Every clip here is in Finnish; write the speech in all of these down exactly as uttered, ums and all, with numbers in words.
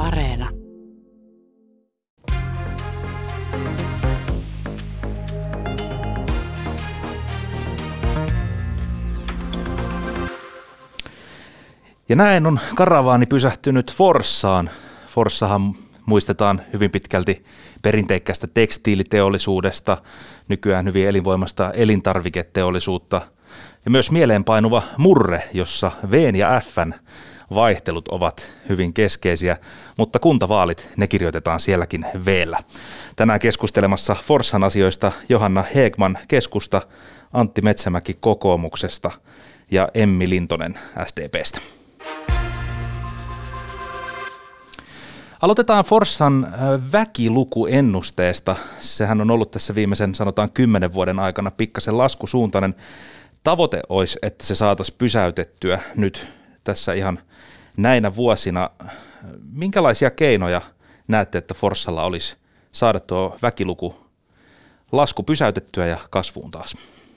Areena. Ja näin on karavaani pysähtynyt Forssaan. Forssahan muistetaan hyvin pitkälti perinteikkäistä tekstiiliteollisuudesta, nykyään hyvin elinvoimasta elintarviketeollisuutta ja myös mieleenpainuva murre, jossa V:n ja F:n vaihtelut ovat hyvin keskeisiä, mutta kuntavaalit, ne kirjoitetaan sielläkin V:llä. Tänään keskustelemassa Forssan asioista Johanna Häggman Keskusta, Antti Metsämäki Kokoomuksesta ja Emmi Lintonen S D P:stä. Aloitetaan Forssan väkilukuennusteesta. Sehän on ollut tässä viimeisen, sanotaan kymmenen vuoden aikana pikkasen laskusuuntainen. Tavoite olisi, että se saataisiin pysäytettyä nyt tässä ihan näinä vuosina. Minkälaisia keinoja näette, että Forssalla olisi saada tuo väkiluku lasku pysäytettyä ja kasvuun taas?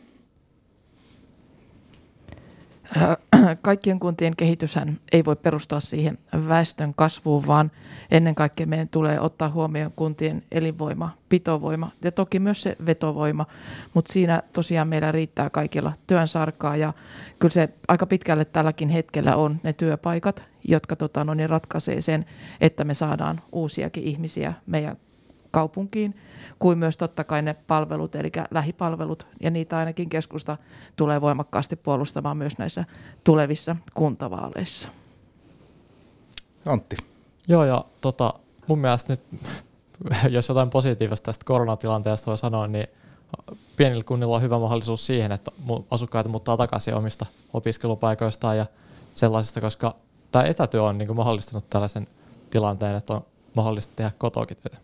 Kaikkien kuntien kehityshän ei voi perustua siihen väestön kasvuun, vaan ennen kaikkea meidän tulee ottaa huomioon kuntien elinvoima, pitovoima ja toki myös se vetovoima, mutta siinä tosiaan meillä riittää kaikilla työnsarkaa ja kyllä se aika pitkälle tälläkin hetkellä on ne työpaikat, jotka tota, no, niin ratkaisee sen, että me saadaan uusiakin ihmisiä meidän kaupunkiin, kuin myös totta kai ne palvelut, eli lähipalvelut, ja niitä ainakin keskusta tulee voimakkaasti puolustamaan myös näissä tulevissa kuntavaaleissa. Antti. Joo, ja tota, mun mielestä nyt, jos jotain positiivista tästä koronatilanteesta voi sanoa, niin pienillä kunnilla on hyvä mahdollisuus siihen, että asukkaita muuttaa takaisin omista opiskelupaikoistaan ja sellaisista, koska tämä etätyö on niin kuin mahdollistanut tällaisen tilanteen, että on mahdollista tehdä kotoakin työtä.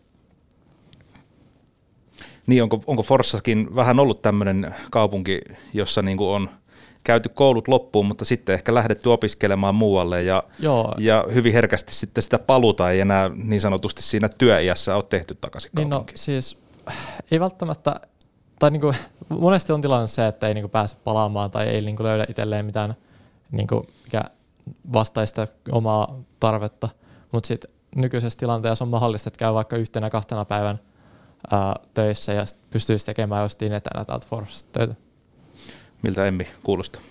Niin, onko, onko Forssassakin vähän ollut tämmöinen kaupunki, jossa niin kuin on käyty koulut loppuun, mutta sitten ehkä lähdetty opiskelemaan muualle ja, ja hyvin herkästi sitten sitä paluuta ei enää niin sanotusti siinä työiässä ole tehty takaisin kaupunkiin. Niin no siis ei välttämättä, tai niin kuin, monesti on tilanne se, että ei niin kuin pääse palaamaan tai ei niin kuin löydä itselleen mitään niin kuin, mikä vastaisi sitä omaa tarvetta, mutta sitten nykyisessä tilanteessa on mahdollista, että käy vaikka yhtenä kahtena päivän ää, töissä ja pystyisi tekemään jostain etänä täältä Forssasta töitä. Miltä Emmi kuulostaa?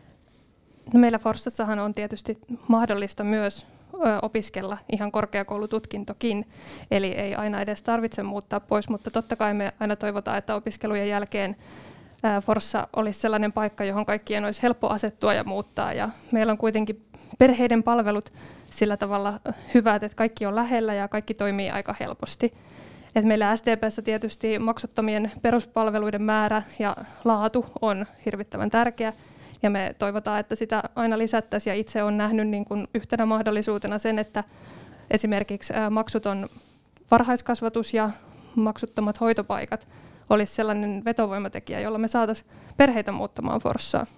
No meillä Forssassahan on tietysti mahdollista myös ö, opiskella ihan korkeakoulututkintokin, eli ei aina edes tarvitse muuttaa pois, mutta totta kai me aina toivotaan, että opiskelujen jälkeen ä, Forssa olisi sellainen paikka, johon kaikkien olisi helppo asettua ja muuttaa, ja meillä on kuitenkin perheiden palvelut sillä tavalla hyvät, että kaikki on lähellä ja kaikki toimii aika helposti. Et meillä S D P:ssä tietysti maksuttomien peruspalveluiden määrä ja laatu on hirvittävän tärkeä, ja me toivotaan, että sitä aina lisättäisiin, ja itse olen nähnyt niin kuin yhtenä mahdollisuutena sen, että esimerkiksi maksuton varhaiskasvatus ja maksuttomat hoitopaikat olisi sellainen vetovoimatekijä, jolla me saataisiin perheitä muuttamaan Forssaan.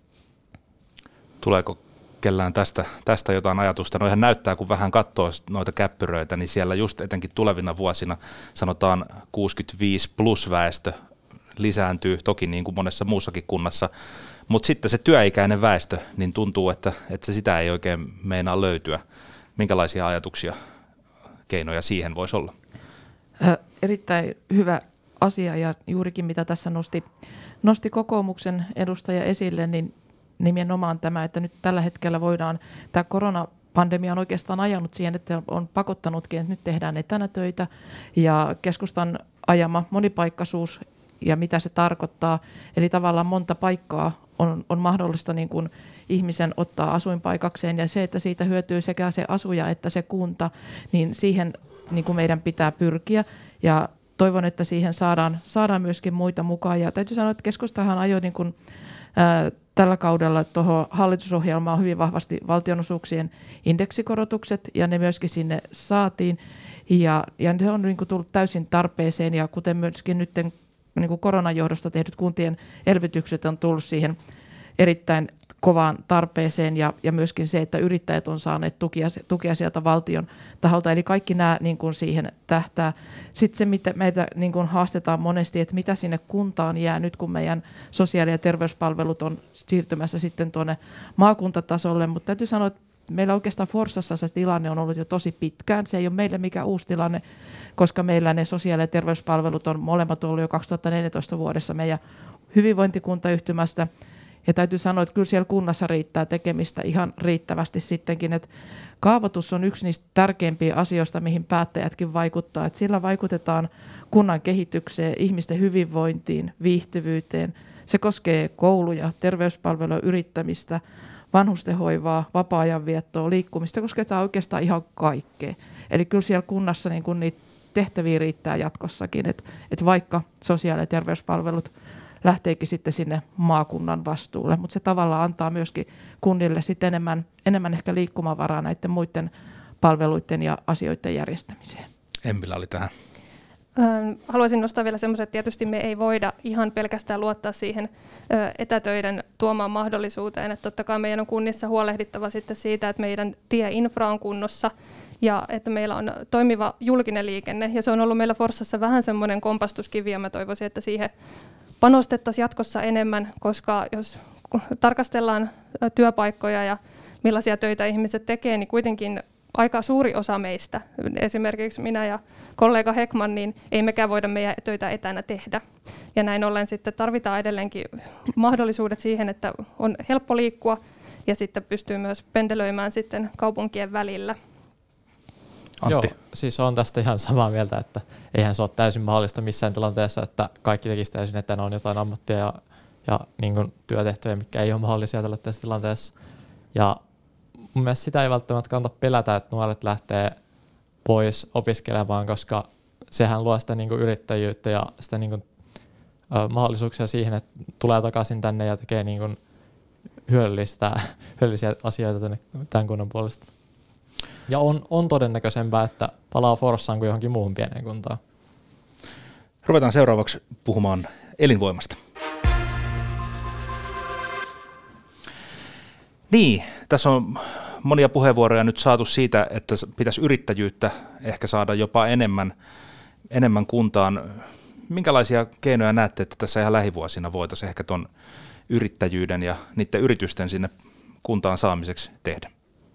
Tuleeko kellään tästä, tästä jotain ajatusta? No ihan näyttää, kun vähän katsoo noita käppyröitä, niin siellä just etenkin tulevina vuosina sanotaan kuusikymmentäviisi plus väestö lisääntyy, toki niin kuin monessa muussakin kunnassa, mutta sitten se työikäinen väestö, niin tuntuu, että, että se sitä ei oikein meinaa löytyä. Minkälaisia ajatuksia, keinoja siihen voisi olla? Äh, erittäin hyvä asia, ja juurikin mitä tässä nosti, nosti kokoomuksen edustaja esille, niin nimenomaan tämä, että nyt tällä hetkellä voidaan, tämä koronapandemia on oikeastaan ajanut siihen, että on pakottanutkin, että nyt tehdään etänä töitä, ja keskustan ajama monipaikkaisuus ja mitä se tarkoittaa, eli tavallaan monta paikkaa on, on mahdollista niin kuin ihmisen ottaa asuinpaikakseen, ja se, että siitä hyötyy sekä se asuja että se kunta, niin siihen niin kuin meidän pitää pyrkiä, ja toivon, että siihen saadaan, saadaan myöskin muita mukaan, ja täytyy sanoa, että keskustahan ajoi niin kuin, ää, tällä kaudella tuohon hallitusohjelmaan hyvin vahvasti valtionosuuksien indeksikorotukset, ja ne myöskin sinne saatiin, ja, ja se on niin kuin tullut täysin tarpeeseen, ja kuten myöskin nyt niin kuin koronan johdosta tehdyt kuntien elvytykset on tullut siihen erittäin kovaan tarpeeseen, ja, ja myöskin se, että yrittäjät on saaneet tukia, tukia sieltä valtion taholta, eli kaikki nämä niin kuin siihen tähtää. Sitten se, mitä meitä niin kuin haastetaan monesti, että mitä sinne kuntaan jää nyt, kun meidän sosiaali- ja terveyspalvelut on siirtymässä sitten tuonne maakuntatasolle, mutta täytyy sanoa, että meillä oikeastaan Forssassa se tilanne on ollut jo tosi pitkään. Se ei ole meille mikään uusi tilanne, koska meillä ne sosiaali- ja terveyspalvelut on molemmat ollut jo kaksituhattaneljätoista vuodessa meidän hyvinvointikuntayhtymästä. Ja täytyy sanoa, että kyllä siellä kunnassa riittää tekemistä ihan riittävästi sittenkin, että kaavoitus on yksi niistä tärkeimpiä asioista, mihin päättäjätkin vaikuttaa. Että sillä vaikutetaan kunnan kehitykseen, ihmisten hyvinvointiin, viihtyvyyteen. Se koskee kouluja, terveyspalveluja, yrittämistä, vanhustenhoivaa, vapaa-ajanviettoa, liikkumista, koskee oikeastaan ihan kaikkea. Eli kyllä siellä kunnassa niin kun niitä tehtäviä riittää jatkossakin, että et vaikka sosiaali- ja terveyspalvelut lähteekin sitten sinne maakunnan vastuulle, mutta se tavallaan antaa myöskin kunnille sitten enemmän, enemmän ehkä liikkumavaraa näiden muiden palveluiden ja asioiden järjestämiseen. Emmillä oli tähän. Haluaisin nostaa vielä semmoisen, että tietysti me ei voida ihan pelkästään luottaa siihen etätöiden tuomaan mahdollisuuteen. Että totta kai meidän on kunnissa huolehdittava sitten siitä, että meidän tieinfra on kunnossa ja että meillä on toimiva julkinen liikenne. Ja se on ollut meillä Forssassa vähän semmoinen kompastuskivi ja mä toivoisin, että siihen panostettaisiin jatkossa enemmän, koska jos tarkastellaan työpaikkoja ja millaisia töitä ihmiset tekee, niin kuitenkin aika suuri osa meistä, esimerkiksi minä ja kollega Heckman, niin ei mekään voida meidän töitä etänä tehdä. Ja näin ollen sitten tarvitaan edelleenkin mahdollisuudet siihen, että on helppo liikkua ja sitten pystyy myös pendelöimään sitten kaupunkien välillä. Antti. Joo, siis on tästä ihan samaa mieltä, että eihän se ole täysin mahdollista missään tilanteessa, että kaikki tekisi täysin etänä, on jotain ammattia ja, ja niin kuin työtehtäviä, mitkä ei ole mahdollisia tällä tässä tilanteessa. Ja mun mielestä sitä ei välttämättä kannata pelätä, että nuoret lähtee pois opiskelemaan, koska sehän luo sitä niin kuin yrittäjyyttä ja sitä niin kuin, ö, mahdollisuuksia siihen, että tulee takaisin tänne ja tekee niin kuin hyödyllistä, hyödyllisiä asioita tänne, tämän kunnan puolesta. Ja on, on todennäköisempää, että palaa Forssaan kuin johonkin muuhun pieneen kuntaan. Ruvetaan seuraavaksi puhumaan elinvoimasta. Niin, tässä on monia puheenvuoroja nyt saatu siitä, että pitäisi yrittäjyyttä ehkä saada jopa enemmän, enemmän kuntaan. Minkälaisia keinoja näette, että tässä ihan lähivuosina voitaisiin ehkä tuon yrittäjyyden ja niiden yritysten sinne kuntaan saamiseksi tehdä?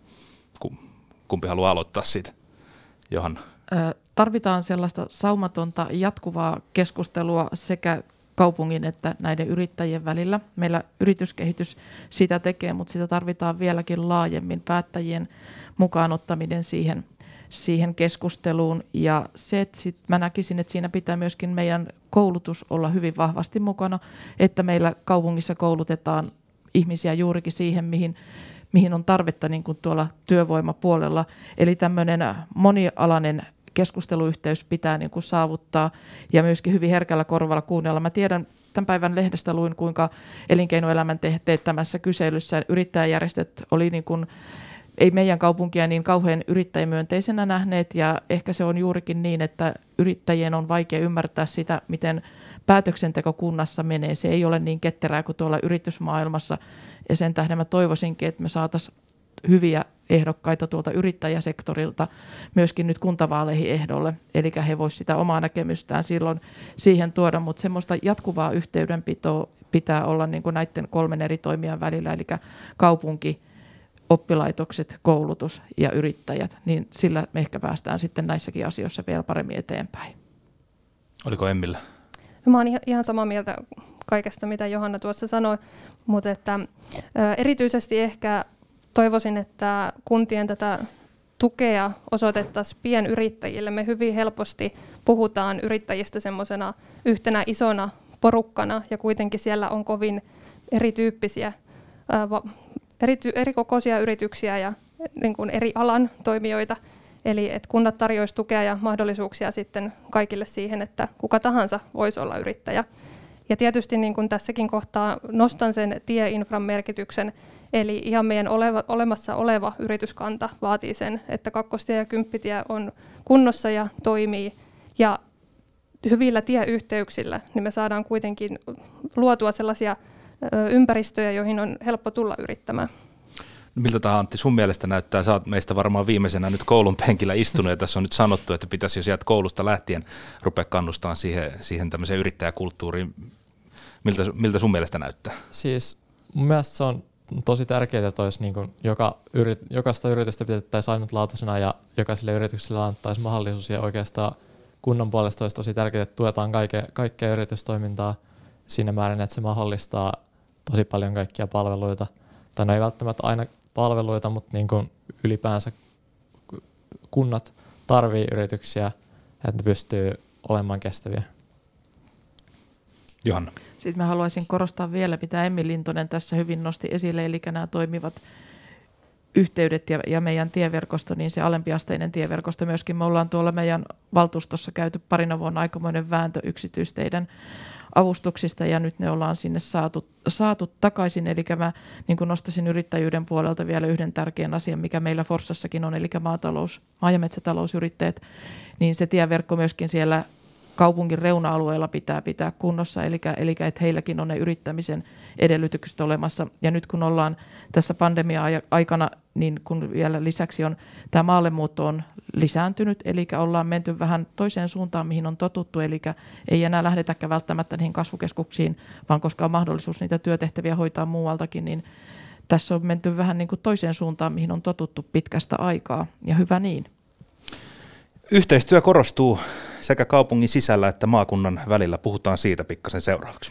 Kumpi haluaa aloittaa siitä? Johanna. Tarvitaan sellaista saumatonta jatkuvaa keskustelua sekä kaupungin että näiden yrittäjien välillä. Meillä yrityskehitys sitä tekee, mutta sitä tarvitaan vieläkin laajemmin päättäjien mukaan ottaminen siihen, siihen keskusteluun. Ja se, että sit mä näkisin, että siinä pitää myöskin meidän koulutus olla hyvin vahvasti mukana, että meillä kaupungissa koulutetaan ihmisiä juurikin siihen, mihin mihin on tarvetta niin kuin tuolla työvoimapuolella. Eli tämmöinen monialainen keskusteluyhteys pitää niin kuin saavuttaa ja myöskin hyvin herkällä korvalla kuunnella. Mä tiedän, tämän päivän lehdestä luin, kuinka elinkeinoelämän teettämässä kyselyssä yrittäjäjärjestöt oli niin kuin, ei meidän kaupunkia niin kauhean yrittäjämyönteisenä nähneet, ja ehkä se on juurikin niin, että yrittäjien on vaikea ymmärtää sitä, miten päätöksenteko kunnassa menee. Se ei ole niin ketterää kuin tuolla yritysmaailmassa, ja sen tähden mä toivoisinkin, että me saataisiin hyviä ehdokkaita tuolta yrittäjäsektorilta myöskin nyt kuntavaaleihin ehdolle, eli he voisivat sitä omaa näkemystään silloin siihen tuoda, mutta semmoista jatkuvaa yhteydenpitoa pitää olla niin kuin näiden kolmen eri toimijan välillä, eli kaupunki, oppilaitokset, koulutus ja yrittäjät, niin sillä me ehkä päästään sitten näissäkin asioissa vielä paremmin eteenpäin. Oliko Emmillä? No, mä oon ihan samaa mieltä kaikesta, mitä Johanna tuossa sanoi, mutta että, ä, erityisesti ehkä toivoisin, että kuntien tätä tukea osoitettaisiin pienyrittäjille. Me hyvin helposti puhutaan yrittäjistä semmoisena yhtenä isona porukkana, ja kuitenkin siellä on kovin erityyppisiä, ä, va, eri, erikokoisia yrityksiä ja niin kuin eri alan toimijoita. Eli että kunnat tarjoaisivat tukea ja mahdollisuuksia sitten kaikille siihen, että kuka tahansa voisi olla yrittäjä. Ja tietysti niin kuin tässäkin kohtaa nostan sen tieinfran merkityksen, eli ihan meidän oleva, olemassa oleva yrityskanta vaatii sen, että kakkostie ja kymppitie on kunnossa ja toimii. Ja hyvillä tieyhteyksillä niin me saadaan kuitenkin luotua sellaisia ö, ympäristöjä, joihin on helppo tulla yrittämään. Miltä tämä, Antti, sun mielestä näyttää? Sä oot meistä varmaan viimeisenä nyt koulun penkillä istunut, ja tässä on nyt sanottu, että pitäisi jo sieltä koulusta lähtien rupea kannustamaan siihen, siihen tämmöiseen yrittäjäkulttuuriin. Miltä, miltä sun mielestä näyttää? Siis mun mielestä se on tosi tärkeää, että olisi niin kuin joka yrit, jokaista yritystä pidettäisiin ainutlaatuisena ja jokaiselle yritykselle antaisi mahdollisuus ja oikeastaan kunnan puolesta olisi tosi tärkeää, että tuetaan kaikkea, kaikkea yritystoimintaa siinä määrin, että se mahdollistaa tosi paljon kaikkia palveluita. Tai no ei välttämättä aina palveluita, mutta niin kuin ylipäänsä kunnat tarvii yrityksiä, että ne pystyy olemaan kestäviä. Johanna. Sitten mä haluaisin korostaa vielä, mitä Emmi Lintonen tässä hyvin nosti esille, eli nämä toimivat yhteydet ja, ja meidän tieverkosto, niin se alempiasteinen tieverkosto myöskin. Me ollaan tuolla meidän valtuustossa käyty parina vuonna aikamoinen vääntö yksityisteiden avustuksista ja nyt ne ollaan sinne saatu, saatu takaisin. Eli mä niin kuin nostaisin yrittäjyyden puolelta vielä yhden tärkeän asian, mikä meillä Forssassakin on, eli maatalous, maa- ja metsätalousyrittäjät, niin se tieverkko myöskin siellä kaupungin reuna-alueella pitää pitää kunnossa, eli, eli että heilläkin on ne yrittämisen edellytykset olemassa. Ja nyt kun ollaan tässä pandemia-aikana, niin kun vielä lisäksi on tämä maallemuutto on lisääntynyt, eli ollaan menty vähän toiseen suuntaan, mihin on totuttu, eli ei enää lähdetäkään välttämättä niihin kasvukeskuksiin, vaan koska on mahdollisuus niitä työtehtäviä hoitaa muualtakin, niin tässä on menty vähän niin kuin toiseen suuntaan, mihin on totuttu pitkästä aikaa, ja hyvä niin. Yhteistyö korostuu sekä kaupungin sisällä että maakunnan välillä. Puhutaan siitä pikkasen seuraavaksi.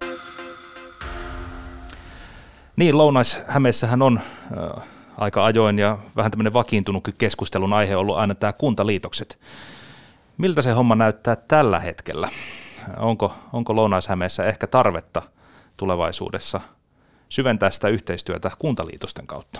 Niin, Lounais-Hämeessähän on äh, aika ajoin ja vähän tämmöinen vakiintunut keskustelun aihe ollut aina tämä kuntaliitokset. Miltä se homma näyttää tällä hetkellä? Onko, onko Lounais-Hämeessä ehkä tarvetta tulevaisuudessa syventää sitä yhteistyötä kuntaliitosten kautta?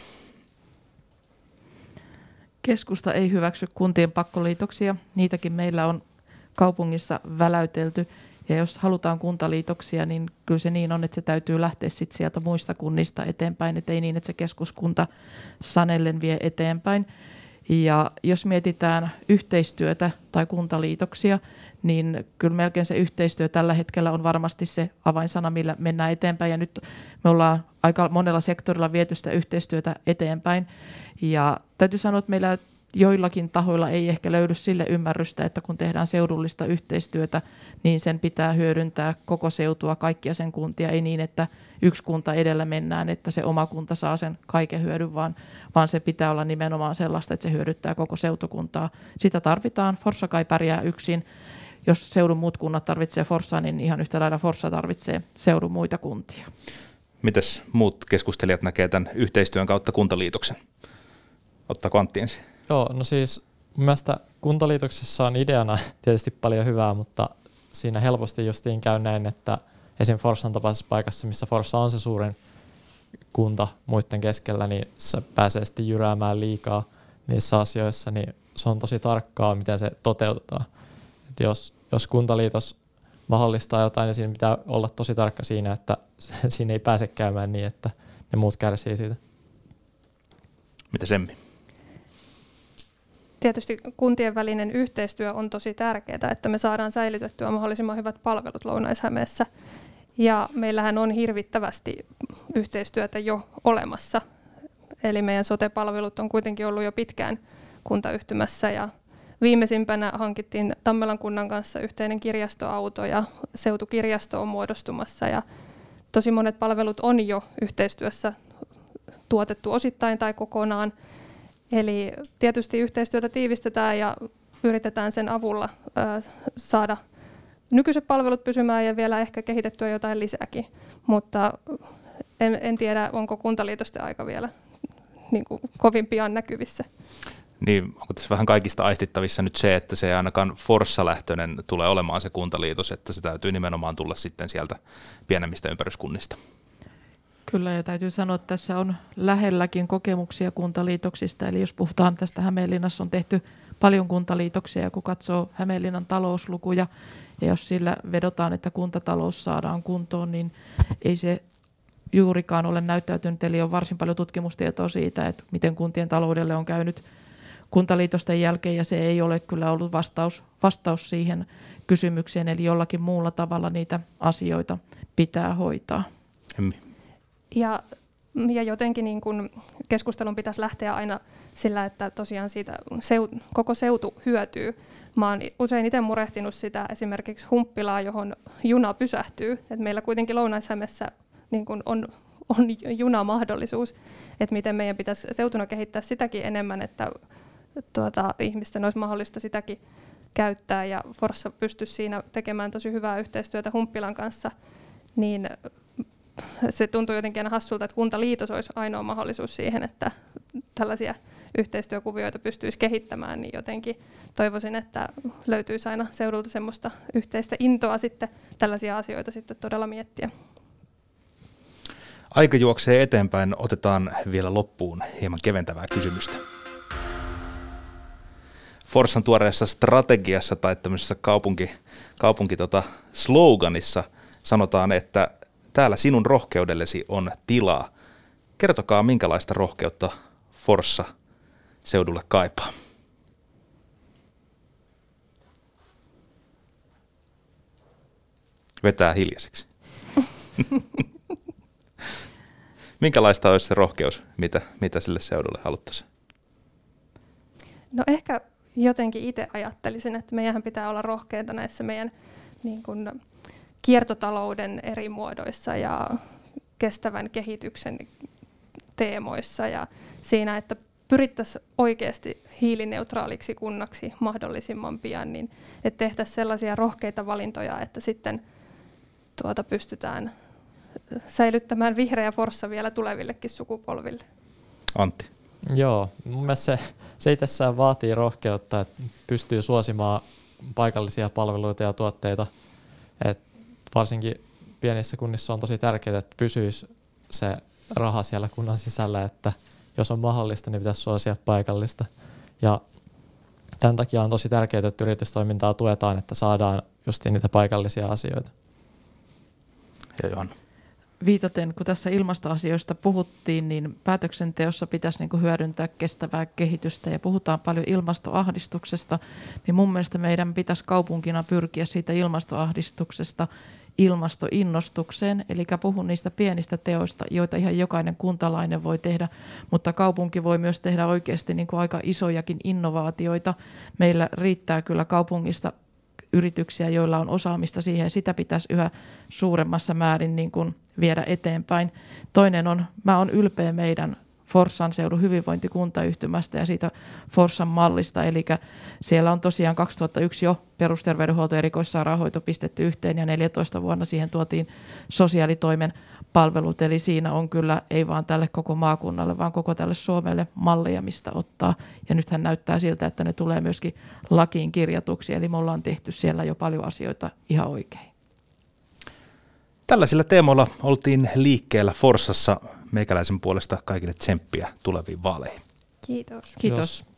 Keskusta ei hyväksy kuntien pakkoliitoksia. Niitäkin meillä on kaupungissa väläytelty. Ja jos halutaan kuntaliitoksia, niin kyllä se niin on, että se täytyy lähteä sit sieltä muista kunnista eteenpäin. Että ei niin, että se keskuskunta sanellen vie eteenpäin. Ja jos mietitään yhteistyötä tai kuntaliitoksia, niin kyllä melkein se yhteistyö tällä hetkellä on varmasti se avainsana, millä mennään eteenpäin. Ja nyt me ollaan aika monella sektorilla viety sitä yhteistyötä eteenpäin. Ja täytyy sanoa, että meillä joillakin tahoilla ei ehkä löydy sille ymmärrystä, että kun tehdään seudullista yhteistyötä, niin sen pitää hyödyntää koko seutua, kaikkia sen kuntia. Ei niin, että yksi kunta edellä mennään, että se oma kunta saa sen kaiken hyödyn, vaan, vaan se pitää olla nimenomaan sellaista, että se hyödyttää koko seutukuntaa. Sitä tarvitaan. Forssa kai pärjää yksin. Jos seudun muut kunnat tarvitsee Forssaa, niin ihan yhtä lailla Forssa tarvitsee seudun muita kuntia. Mites muut keskustelijat näkee tämän yhteistyön kautta kuntaliitoksen? Ottaako Antti ensin? Joo, no siis mielestäni kuntaliitoksessa on ideana tietysti paljon hyvää, mutta siinä helposti justiin käy näin, että esim. Forssan tapaisessa paikassa, missä Forssa on se suurin kunta muiden keskellä, niin se pääsee sitten jyräämään liikaa niissä asioissa, niin se on tosi tarkkaa, miten se toteutetaan. Et jos, jos kuntaliitos mahdollistaa jotain, niin siinä pitää olla tosi tarkka siinä, että siinä ei pääse käymään niin, että ne muut kärsii siitä. Mitä Semmi? Tietysti kuntien välinen yhteistyö on tosi tärkeää, että me saadaan säilytettyä mahdollisimman hyvät palvelut Lounais-Hämeessä. Ja meillähän on hirvittävästi yhteistyötä jo olemassa. Eli meidän sote-palvelut on kuitenkin ollut jo pitkään kuntayhtymässä ja viimeisimpänä hankittiin Tammelan kunnan kanssa yhteinen kirjastoauto ja seutukirjasto on muodostumassa ja tosi monet palvelut on jo yhteistyössä tuotettu osittain tai kokonaan. Eli tietysti yhteistyötä tiivistetään ja yritetään sen avulla ö, saada nykyiset palvelut pysymään ja vielä ehkä kehitettyä jotain lisääkin, mutta en, en tiedä, onko kuntaliitosten aika vielä niin kuin kovin pian näkyvissä. Niin, onko tässä vähän kaikista aistittavissa nyt se, että se ei ainakaan Forssa-lähtöinen tulee olemaan se kuntaliitos, että se täytyy nimenomaan tulla sitten sieltä pienemmistä ympäryskunnista? Kyllä, ja täytyy sanoa, että tässä on lähelläkin kokemuksia kuntaliitoksista, eli jos puhutaan tästä Hämeenlinnassa on tehty paljon kuntaliitoksia, ja kun katsoo Hämeenlinnan talouslukuja, ja jos sillä vedotaan, että kuntatalous saadaan kuntoon, niin ei se juurikaan ole näyttäytynyt, eli on varsin paljon tutkimustietoa siitä, että miten kuntien taloudelle on käynyt kuntaliitosten jälkeen, ja se ei ole kyllä ollut vastaus, vastaus siihen kysymykseen, eli jollakin muulla tavalla niitä asioita pitää hoitaa. Hemmi. Ja, ja jotenkin niin kun keskustelun pitäisi lähteä aina sillä, että tosiaan siitä seut, koko seutu hyötyy. Mä oon usein itse murehtinut sitä esimerkiksi Humppilaa, johon juna pysähtyy. Et meillä kuitenkin Lounais-Hämeessä niin kun on on junamahdollisuus, että miten meidän pitäisi seutuna kehittää sitäkin enemmän, että tuota, ihmisten olisi mahdollista sitäkin käyttää, ja Forssa pystyisi siinä tekemään tosi hyvää yhteistyötä Humppilan kanssa, niin se tuntuu jotenkin aina hassulta, että kuntaliitos olisi ainoa mahdollisuus siihen, että tällaisia yhteistyökuvioita pystyisi kehittämään, niin jotenkin toivoisin, että löytyisi aina seudulta semmoista yhteistä intoa sitten tällaisia asioita sitten todella miettiä. Aika juoksee eteenpäin, otetaan vielä loppuun hieman keventävää kysymystä. Forssan tuoreessa strategiassa tai tämmöisessä kaupunki, kaupunki tota sloganissa sanotaan, että täällä sinun rohkeudellesi on tilaa. Kertokaa, minkälaista rohkeutta Forssa seudulle kaipaa. Vetää hiljaiseksi. Minkälaista olisi se rohkeus, mitä, mitä sille seudulle haluttaisiin? No ehkä jotenkin itse ajattelisin, että meidän pitää olla rohkeita näissä meidän niin kuin, kiertotalouden eri muodoissa ja kestävän kehityksen teemoissa ja siinä, että pyrittäisiin oikeasti hiilineutraaliksi kunnaksi mahdollisimman pian, niin että tehtäisiin sellaisia rohkeita valintoja, että sitten tuota pystytään säilyttämään vihreä Forssa vielä tulevillekin sukupolville. Antti. Joo, mun mielestä se, se itsessään vaatii rohkeutta, että pystyy suosimaan paikallisia palveluita ja tuotteita. Et varsinkin pienissä kunnissa on tosi tärkeää, että pysyisi se raha siellä kunnan sisällä, että jos on mahdollista, niin pitäisi suosia paikallista. Ja tämän takia on tosi tärkeää, että yritystoimintaa tuetaan, että saadaan just niitä paikallisia asioita. Ja Johanna. Viitaten, kun tässä ilmastoasioista puhuttiin, niin päätöksenteossa pitäisi niin kuin hyödyntää kestävää kehitystä ja puhutaan paljon ilmastoahdistuksesta, niin mun mielestä meidän pitäisi kaupunkina pyrkiä siitä ilmastoahdistuksesta ilmastoinnostukseen, eli puhun niistä pienistä teoista, joita ihan jokainen kuntalainen voi tehdä, mutta kaupunki voi myös tehdä oikeasti niin kuin aika isojakin innovaatioita. Meillä riittää kyllä kaupungista yrityksiä, joilla on osaamista siihen, ja sitä pitäisi yhä suuremmassa määrin niin kuin viedä eteenpäin. Toinen on, mä oon ylpeä meidän Forssan seudun hyvinvointikuntayhtymästä ja siitä Forssan mallista, eli siellä on tosiaan kaksituhattayksi jo perusterveydenhuolto- ja erikoissairaanhoito pistetty yhteen, ja neljätoista vuonna siihen tuotiin sosiaalitoimen palvelut, eli siinä on kyllä ei vaan tälle koko maakunnalle, vaan koko tälle Suomelle malleja, mistä ottaa, ja nythän näyttää siltä, että ne tulee myöskin lakiin kirjatuksi, eli me ollaan tehty siellä jo paljon asioita ihan oikein. Tällaisilla teemoilla oltiin liikkeellä Forssassa. Meikäläisen puolesta kaikille tsemppiä tuleviin vaaleihin. Kiitos. Kiitos.